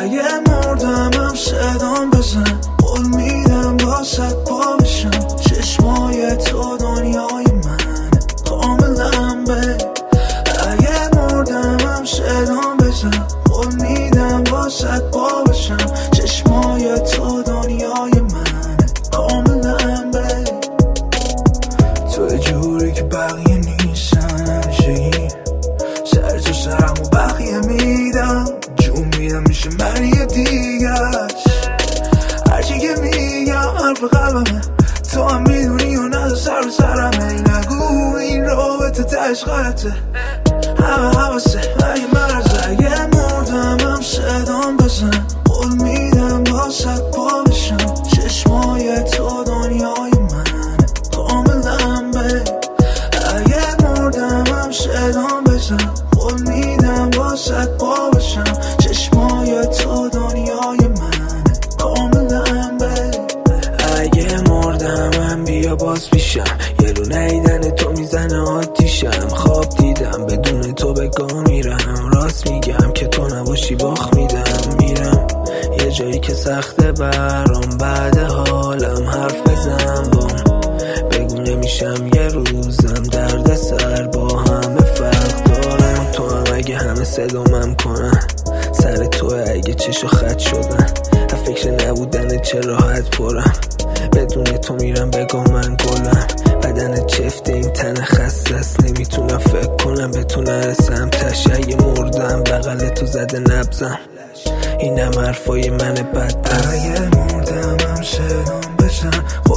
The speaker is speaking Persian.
اگه مردم هم صدام بزن، قول میدم باست پا بشم. چشمای تو دنیای من کاملا به. اگه مردم هم صدام بزن، قول میدم باست پا بشم. چشمای تو دنیای من کاملا به. تو جوری که بقیه نیستن، همیشگی سر تو سرم و بقیه میدم، جون میدم میشه من یه دیگرش. هرچی که میگم حرف قلبمه، تو هم میدونی و نده سر سرمه. نگو این رابطه تش غلطه، همه حواسه اگه مرزه. اگه مردم هم صدام بزن، قول میدم باست پا بشم. چشمای تو دنیای من کاملا به. اگه مردم هم صدام بزن، قول میدم باست پا بشم. چشمای تو دنیای من کاملا به. اگه مردم هم بیا باز پیشم، یه رو نیدن تو میزنه آتیشم. خواب دیدم بدون تو به گاه میرم، راست میگم که تو نباشی باخت میدم. میرم یه جایی که سخته برام، بعد حالم حرف بزن بام. بگو نمیشم یه روزم درد سر با همه فرق دارم. تو هم اگه همه صدامم کنن، سر تو اگه چشو خط شدن. فکر نبودن چه راحت پرم، بدون تو میرم بگم من گلم. بدن چفت این تن خسته است، نمیتونم فکر کنم بتونم رسم تش. اگه مردم بغل تو زده نبزم، اینم حرفای من بدبست. اگه مردم هم صدام بزن،